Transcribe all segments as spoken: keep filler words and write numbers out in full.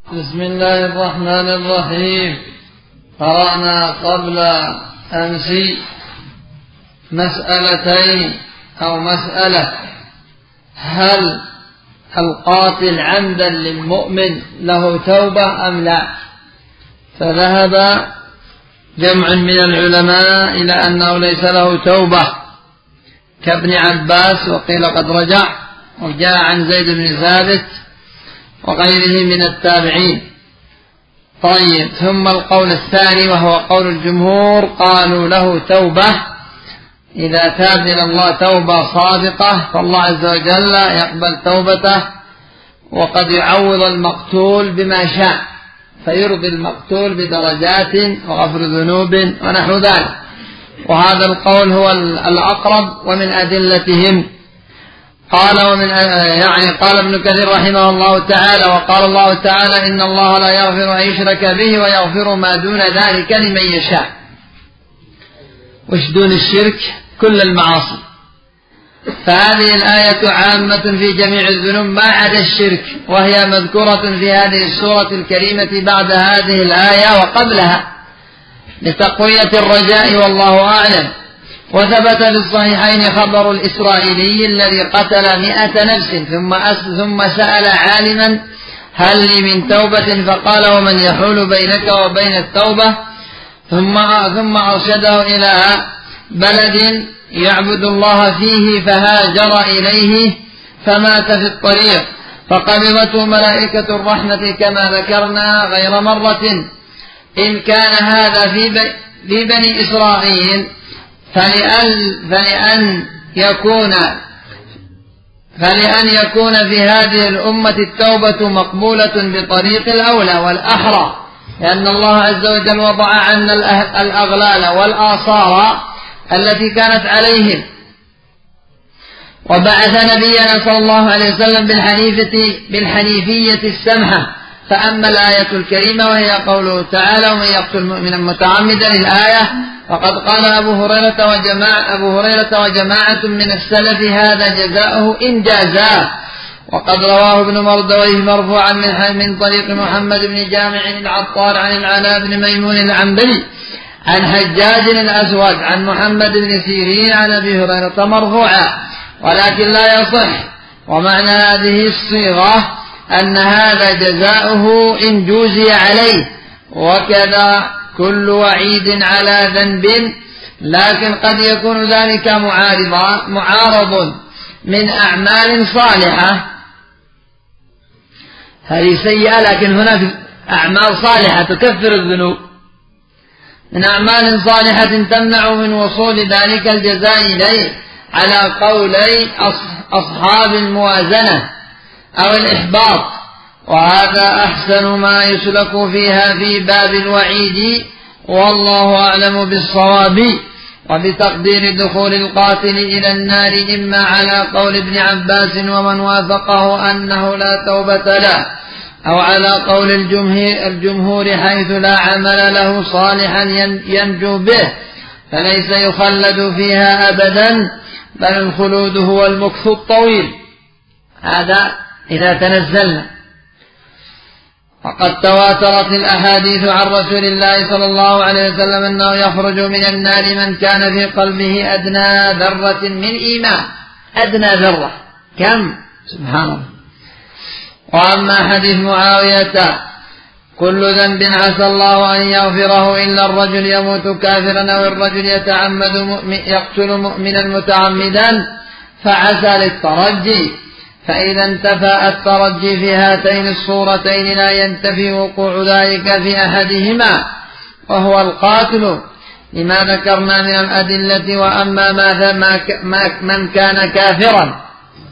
بسم الله الرحمن الرحيم. قرأنا قبل أمس مسألتين أو مسألة: هل القاتل عمدا للمؤمن له توبة أم لا؟ فذهب جمع من العلماء إلى أنه ليس له توبة كابن عباس، وقيل قد رجع، وجاء عن زيد بن ثابت وغيره من التابعين. طيب، ثم القول الثاني وهو قول الجمهور، قالوا له توبة إذا تاب إلى الله توبة صادقة فالله عز وجل يقبل توبته، وقد يعوض المقتول بما شاء فيرضي المقتول بدرجات وغفر ذنوب ونحو ذلك. وهذا القول هو الأقرب ومن أدلتهم. قال ومن يعني قال ابن كثير رحمه الله تعالى: وقال الله تعالى: إن الله لا يغفر أن يشرك به ويغفر ما دون ذلك لمن يشاء. وش دون الشرك؟ كل المعاصي. فهذه الآية عامة في جميع الذنوب ما عدا الشرك، وهي مذكورة في هذه السورة الكريمة بعد هذه الآية وقبلها لتقوية الرجاء، والله أعلم. وثبت في الصحيحين خبر الإسرائيلي الذي قتل مئة نفس ثم ثم سأل عالما: هل لي من توبة؟ فقال: ومن يحول بينك وبين التوبة؟ ثم ثم أرشده إلى بلد يعبد الله فيه فهاجر إليه فمات في الطريق فقبضته ملائكة الرحمة كما ذكرنا غير مرة. إن كان هذا في بني إسرائيل فلأن, فلأن يكون فلأن يكون في هذه الأمة التوبة مقبولة بطريق الأولى والأحرى، لأن الله عز وجل وضع عنا الأغلال والآثار التي كانت عليهم، وبعث نبينا صلى الله عليه وسلم بالحنيفية, بالحنيفية السمحة. فأما الآية الكريمة وهي قوله تعالى: ومن يقتل مؤمنا متعمدا، الآية، وقد قال أبو هريرة وجماعة, أبو هريرة وجماعة من السلف: هذا جزاؤه إن جازاه. وقد رواه ابن مردويه مرفوعا من طريق محمد بن جامع العطار عن العلاء بن ميمون العنبري عن حجاج الأسود عن محمد بن سيرين عن أبي هريرة مرفوعا، ولكن لا يصح. ومعنى هذه الصيغة أن هذا جزاؤه إن جوزي عليه، وكذا كل وعيد على ذنب، لكن قد يكون ذلك معارضا معارض من أعمال صالحة. هذه سيئة، لكن هناك أعمال صالحة تكفر الذنوب، من أعمال صالحة تمنع من وصول ذلك الجزاء إليه، على قولي أصحاب الموازنة أو الإحباط. وهذا أحسن ما يسلك فيها في باب الوعيد، والله أعلم بالصواب. وبتقدير دخول القاتل إلى النار إما على قول ابن عباس ومن وافقه أنه لا توبة له، أو على قول الجمهور حيث لا عمل له صالحا ينجو به فليس يخلد فيها أبدا، بل الخلود هو المكث الطويل. هذا إذا تنزلنا. وقد تواترت الأحاديث عن رسول الله صلى الله عليه وسلم أنه يخرج من النار من كان في قلبه أدنى ذرة من إيمان. أدنى ذرة كم؟ سبحان الله. وأما حديث معاوية: كل ذنب عسى الله أن يغفره إلا الرجل يموت كافرا أو الرجل يتعمد مؤمن يقتل مؤمنا متعمدا، فعسى للترجي. فإذا انتفى الترجي في هاتين الصورتين لا ينتفي وقوع ذلك في أحدهما وهو القاتل، لما ذكرنا من الأدلة. وأما ما من كان كافرا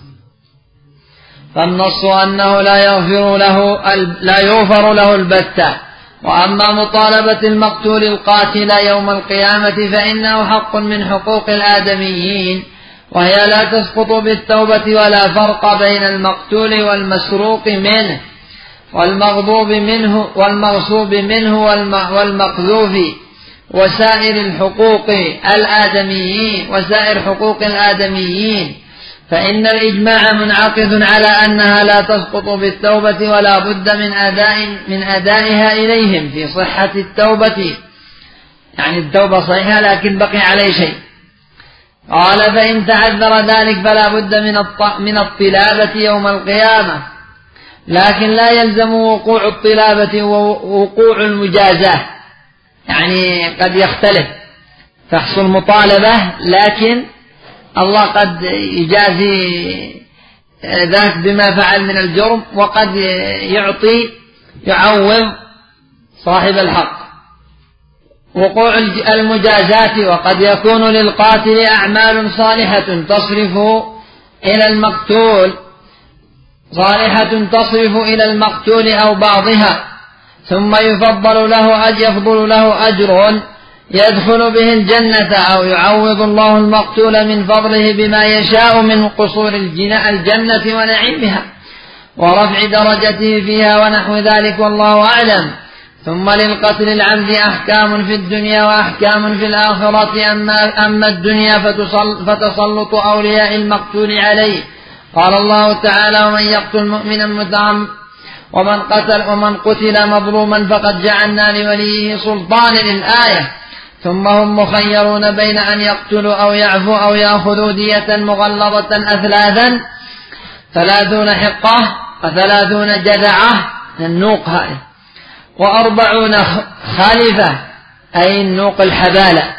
فالنص أنه لا يغفر له لا يغفر له البتة. وأما مطالبة المقتول القاتل يوم القيامة فإنه حق من حقوق الآدميين، وهي لا تسقط بالتوبة، ولا فرق بين المقتول والمسروق منه والمغضوب منه والمغصوب منه والمقذوف وسائر الحقوق الآدميين وسائر حقوق الآدميين. فإن الإجماع منعقد على أنها لا تسقط بالتوبة ولا بد من أداء من أدائها إليهم في صحة التوبة، يعني التوبة صحيحة لكن بقي عليه شيء. قال فإن تعذر ذلك فلا بد من الطلابة يوم القيامة، لكن لا يلزم وقوع الطلابة ووقوع المجازاة، يعني قد يختلف، تحصل مطالبة لكن الله قد يجازي ذاك بما فعل من الجرم، وقد يعطي يعوض صاحب الحق. وقوع المجازات، وقد يكون للقاتل أعمال صالحة تصرف إلى المقتول صالحة تصرف إلى المقتول أو بعضها، ثم يفضل له أجر يفضل له أجر يدخل به الجنة، أو يعوض الله المقتول من فضله بما يشاء من قصور الجنة ونعيمها ورفع درجته فيها ونحو ذلك، والله أعلم. ثم للقتل العمد أحكام في الدنيا وأحكام في الآخرة. أما, أما الدنيا فتسلط أولياء المقتول عليه. قال الله تعالى: ومن يقتل مؤمنا متعمدا ومن قتل ومن قتل مظلوما فقد جعلنا لوليه سلطانا، الآية. ثم هم مخيرون بين أن يقتلوا أو يعفوا أو يأخذوا دية مغلظة أثلاثا، ثلاثون حقة وثلاثون جذعة، النوق هذه، وأربعون خالفة أي النوق الحبالة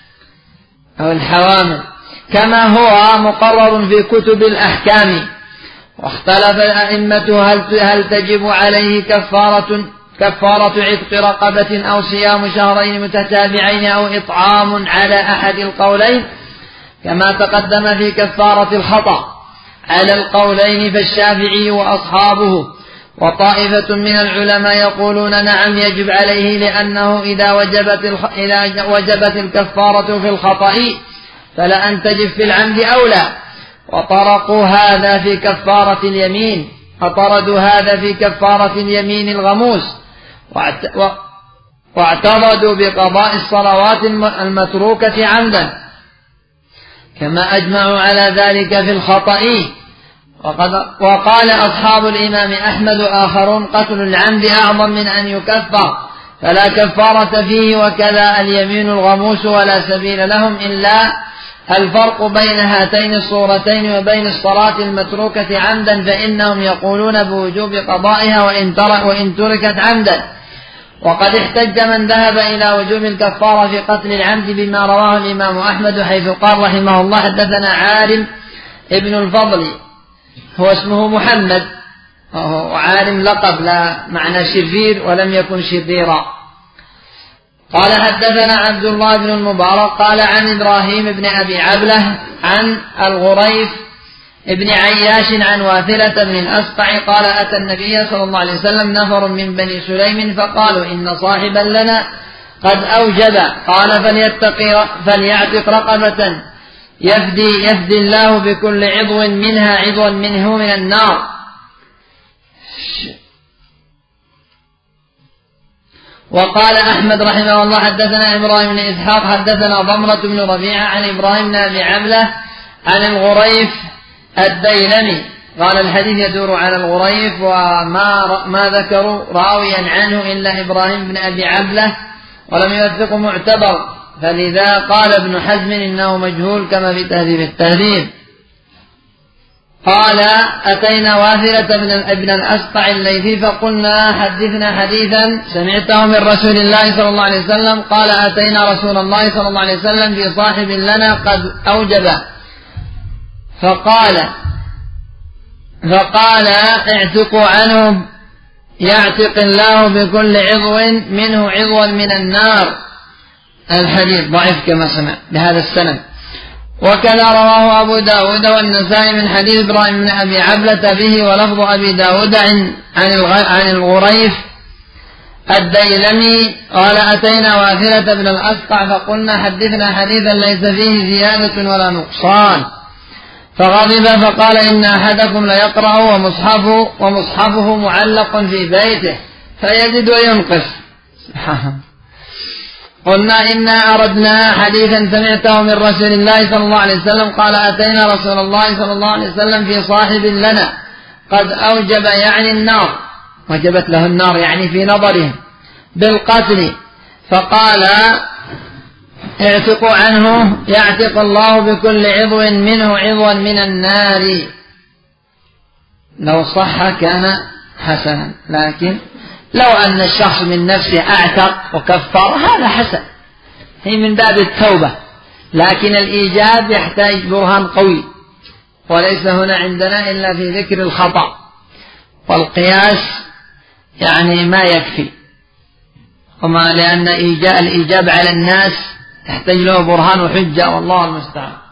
أو الحوامل، كما هو مقرر في كتب الأحكام. واختلف الأئمة هل هل تجب عليه كفارة كفارة عتق رقبة أو صيام شهرين متتابعين أو إطعام على أحد القولين، كما تقدم في كفارة الخطأ. على القولين فالشافعي وأصحابه وطائفة من العلماء يقولون نعم يجب عليه، لأنه إذا وجبت, الخ... إذا وجبت الكفارة في الخطأ فلأن تجب في العمد أولى. وطرقوا هذا في كفارة اليمين وطردوا هذا في كفارة اليمين الغموس، واعترضوا بقضاء الصلوات المتروكة عمدا، كما أجمعوا على ذلك في الخطأ. وقد وقال أصحاب الإمام أحمد آخرون قتل العمد أعظم من أن يكفر، فلا كفارة فيه، وكذا اليمين الغموس، ولا سبيل لهم إلا الفرق بين هاتين الصورتين وبين الصلاة المتروكة عمدا، فإنهم يقولون بوجوب قضائها وإن تركت عمدا. وقد احتج من ذهب إلى وجوب الكفارة في قتل العمد بما رواه الإمام أحمد، حيث قال رحمه الله: حدثنا عالم ابن الفضل، هو اسمه محمد، وعالم لقب لا معنى شرير ولم يكن شريرا. قال حدثنا عبد الله بن المبارك قال عن إبراهيم بن أبي عبلة عن الغريف ابن عياش عن واثلة بن الأسقع قال: أتى النبي صلى الله عليه وسلم نفر من بني سليم فقالوا إن صاحبا لنا قد أوجب، قال فليتق فليعتق رقبة يفدي يفدي الله بكل عضو منها عضوا منه من النار. وقال أحمد رحمه الله: حدثنا إبراهيم بن إسحاق حدثنا ضمرة بن ربيعة عن إبراهيم بن أبي عبلة عن الغريف الديلمي قال: الحديث يدور على الغريف، وما ما ذكروا راويا عنه إلا إبراهيم بن أبي عبلة ولم يوثقه معتبر، فلذا قال ابن حزم إنه مجهول كما في تهذيب التهذيب. قال: أتينا واثلة بن الأسقع الليثي فقلنا حدثنا حديثا سمعته من رسول الله صلى الله عليه وسلم. قال: أتينا رسول الله صلى الله عليه وسلم في صاحب لنا قد أوجب، فقال فقال اعتقوا عنه يعتق الله بكل عضو منه عضوا من النار. الحديث ضعيف كما سمع بهذا السند. وكذا رواه أبو داود والنسائي من حديث إبراهيم بن أبي عبلة به، ولفظ أبي داود عن عن الغريف الديلمي قال: أتينا واثلة بن الأسقع فقلنا حدثنا حديثا ليس فيه زيادة ولا نقصان، فغضب فقال: إن أحدكم ليقرأ ومصحفه, ومصحفه معلق في بيته فيزيد وينقص. قلنا إنا أردنا حديثا سمعته من رسول الله صلى الله عليه وسلم قال أتينا رسول الله صلى الله عليه وسلم في صاحب لنا قد أوجب يعني النار، وجبت له النار يعني في نظرهم بالقتل، فقال اعتقوا عنه يعتق الله بكل عضو منه عضوا من النار. لو صح كان حسنا، لكن لو أن الشخص من نفسه أعتق وكفر هذا حسن، هي من باب التوبة، لكن الإيجاب يحتاج برهان قوي، وليس هنا عندنا إلا في ذكر الخطأ، والقياس يعني ما يكفي، وما لأن الإيجاب على الناس يحتاج له برهان وحجة، والله المستعان.